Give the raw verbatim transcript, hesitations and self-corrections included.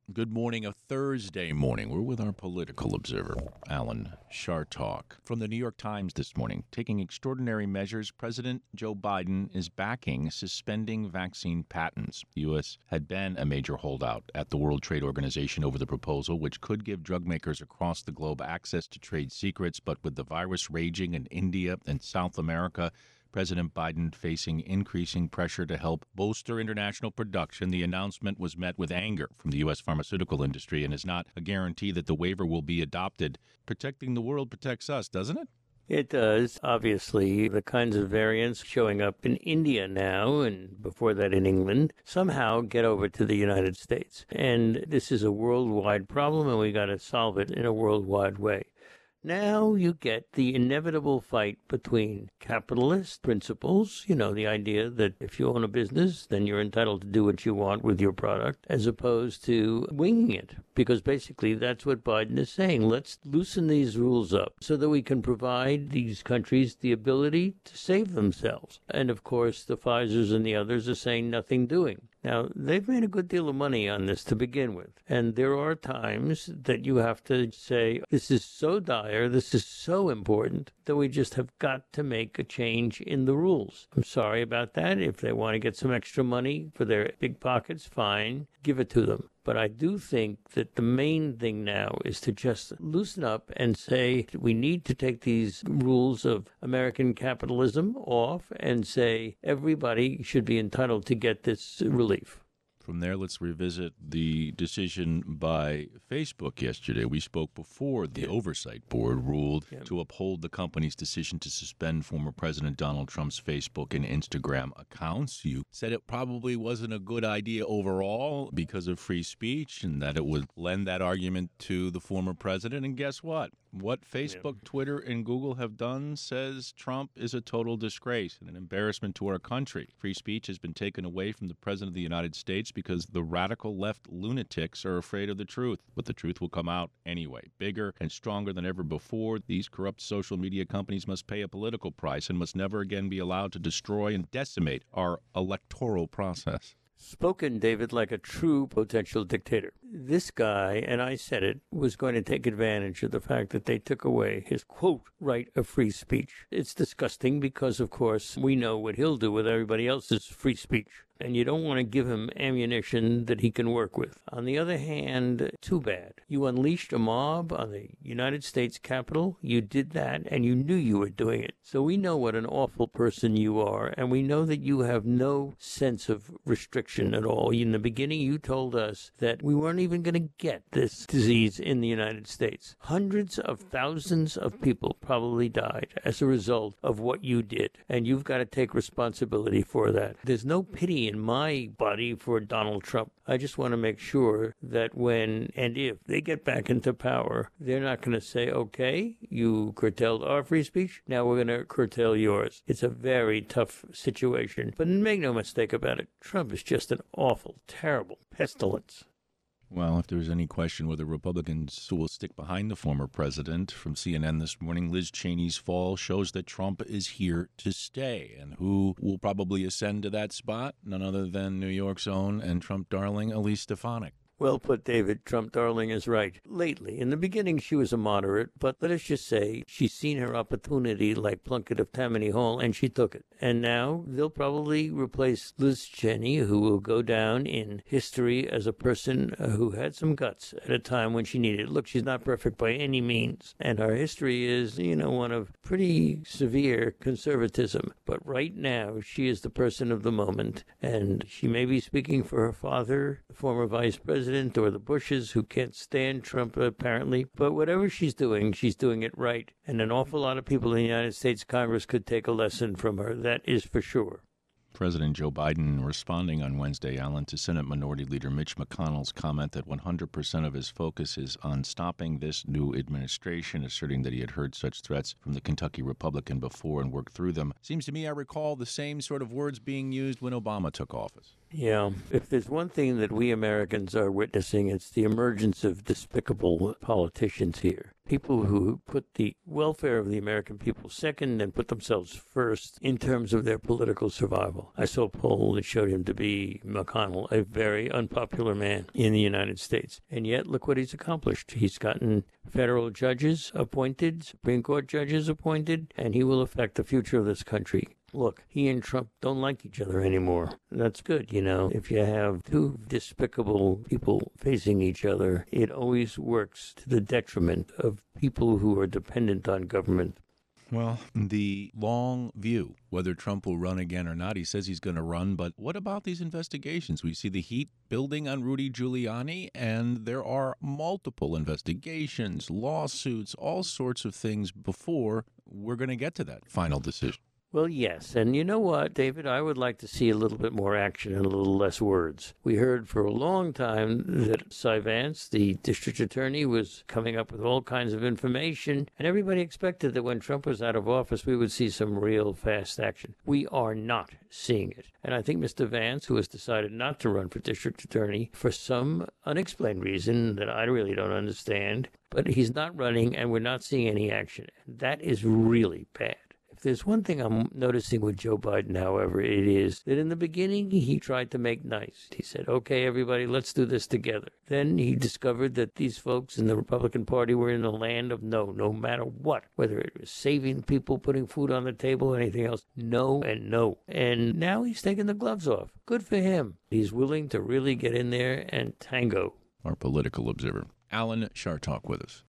Good morning, a Thursday morning. We're with our political observer, Alan Chartock. From the New York Times this morning, taking extraordinary measures, President Joe Biden is backing suspending vaccine patents. The U S had been a major holdout at the World Trade Organization over the proposal, which could give drug makers across the globe access to trade secrets. But with the virus raging in India and South America, President Biden facing increasing pressure to help bolster international production. The announcement was met with anger from the U S pharmaceutical industry and is not a guarantee that the waiver will be adopted. Protecting the world protects us, doesn't it? It does. Obviously, the kinds of variants showing up in India now and before that in England somehow get over to the United States. And this is a worldwide problem, and we got to solve it in a worldwide way. Now you get the inevitable fight between capitalist principles, you know, the idea that if you own a business, then you're entitled to do what you want with your product, as opposed to winging it. Because basically that's what Biden is saying. Let's loosen these rules up so that we can provide these countries the ability to save themselves. And of course, the Pfizers and the others are saying nothing doing. Now, they've made a good deal of money on this to begin with. And there are times that you have to say, this is so dire, this is so important, that we just have got to make a change in the rules. I'm sorry about that. If they want to get some extra money for their big pockets, fine, give it to them. But I do think that the main thing now is to just loosen up and say we need to take these rules of American capitalism off and say everybody should be entitled to get this relief. From there, let's revisit the decision by Facebook yesterday. We spoke before the yeah. Oversight Board ruled yeah. to uphold the company's decision to suspend former President Donald Trump's Facebook and Instagram accounts. You said it probably wasn't a good idea overall because of free speech and that it would lend that argument to the former president. And guess what? What Facebook, yeah. Twitter, and Google have done says Trump is a total disgrace and an embarrassment to our country. Free speech has been taken away from the President of the United States because the radical left lunatics are afraid of the truth. But the truth will come out anyway. Bigger and stronger than ever before, these corrupt social media companies must pay a political price and must never again be allowed to destroy and decimate our electoral process. Spoken, David, like a true potential dictator. This guy, and I said it, was going to take advantage of the fact that they took away his, quote, right of free speech. It's disgusting because, of course, we know what he'll do with everybody else's free speech. And you don't want to give him ammunition that he can work with. On the other hand, too bad. You unleashed a mob on the United States Capitol. You did that, and you knew you were doing it. So we know what an awful person you are, and we know that you have no sense of restriction at all. In the beginning, you told us that we weren't even going to get this disease in the United States. Hundreds of thousands of people probably died as a result of what you did, and you've got to take responsibility for that. There's no pity in my body for Donald Trump. I just want to make sure that when and if they get back into power, they're not going to say, okay, you curtailed our free speech, now we're going to curtail yours. It's a very tough situation. But make no mistake about it, Trump is just an awful, terrible pestilence. Well, if there's any question whether Republicans will stick behind the former president, from C N N this morning, Liz Cheney's fall shows that Trump is here to stay. And who will probably ascend to that spot? None other than New York's own and Trump darling Elise Stefanik. Well put, David. Trump darling is right. Lately, in the beginning, she was a moderate, but let us just say she's seen her opportunity like Plunkett of Tammany Hall, and she took it. And now they'll probably replace Liz Cheney, who will go down in history as a person who had some guts at a time when she needed it. Look, she's not perfect by any means, and her history is, you know, one of pretty severe conservatism. But right now, she is the person of the moment, and she may be speaking for her father, the former vice president, or the Bushes, who can't stand Trump, apparently. But whatever she's doing, she's doing it right. And an awful lot of people in the United States Congress could take a lesson from her. That is for sure. President Joe Biden responding on Wednesday, Alan, to Senate Minority Leader Mitch McConnell's comment that one hundred percent of his focus is on stopping this new administration, asserting that he had heard such threats from the Kentucky Republican before and worked through them. Seems to me I recall the same sort of words being used when Obama took office. Yeah. If there's one thing that we Americans are witnessing, it's the emergence of despicable politicians here. People who put the welfare of the American people second and put themselves first in terms of their political survival. I saw a poll that showed him to be, McConnell, a very unpopular man in the United States. And yet, look what he's accomplished. He's gotten federal judges appointed, Supreme Court judges appointed, and he will affect the future of this country. Look, he and Trump don't like each other anymore. That's good, you know. If you have two despicable people facing each other, it always works to the detriment of people who are dependent on government. Well, the long view, whether Trump will run again or not, he says he's going to run, but what about these investigations? We see the heat building on Rudy Giuliani, and there are multiple investigations, lawsuits, all sorts of things before we're going to get to that final decision. Well, yes. And you know what, David? I would like to see a little bit more action and a little less words. We heard for a long time that Cy Vance, the district attorney, was coming up with all kinds of information, and everybody expected that when Trump was out of office, we would see some real fast action. We are not seeing it. And I think Mister Vance, who has decided not to run for district attorney for some unexplained reason that I really don't understand, but he's not running, and we're not seeing any action. That is really bad. If there's one thing I'm noticing with Joe Biden, however, it is that in the beginning, he tried to make nice. He said, okay, everybody, let's do this together. Then he discovered that these folks in the Republican Party were in the land of no, no matter what, whether it was saving people, putting food on the table, or anything else, no and no. And now he's taking the gloves off. Good for him. He's willing to really get in there and tango. Our political observer, Alan Chartock, with us.